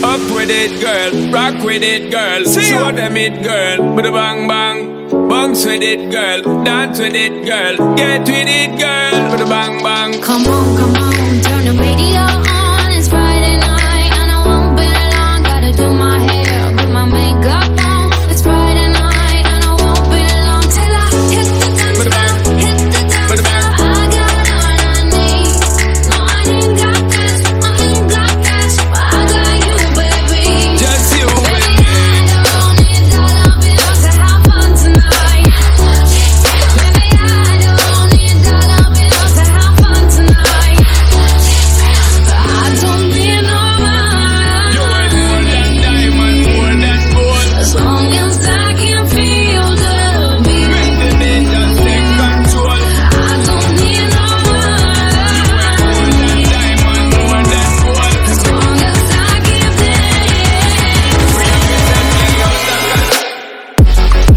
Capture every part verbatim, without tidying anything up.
Up with it, girl. Rock with it, girl. Show them it, girl. With a bang bang. Bounce with it, girl. Dance with it, girl. Get with it, girl. With a bang bang. Come on, come on, turn the radio on. It's Friday night and I won't be long. Gotta do my hair, put my makeup on. It's Friday night and I won't be long till I hit the dance floor, hit the dance floor. I got all I need. No, I ain't got cash, I ain't got cash, but I got you, baby. Just you, baby. I don't need dollar bills to have fun tonight. Baby, I don't need dollar bills to have fun tonight. I don't need no money. you're worth more than diamond, more than gold. As long as I can feel the beat. Make the day just take control. I don't need no money. More than diamond, more than gold. As long as I can dance. Free up yourself, get out of that.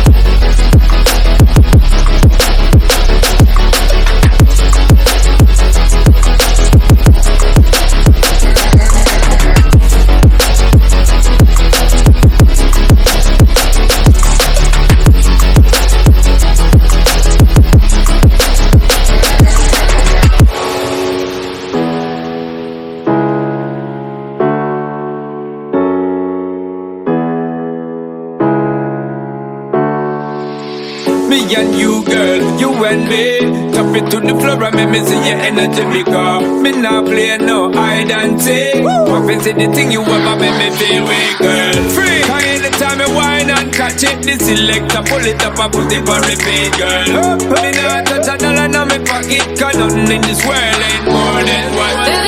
Me and you, girl, you and me. Top it to the floor and make me see your energy because me not play no hide and seek. Pop and see the thing you ever make me feel weak, girl. Free. Cause anytime I whine and catch it, the selector pull it up and put it for repeat, girl. Me not touch a dollar in my pocket, cause nothing in this world ain't more than what.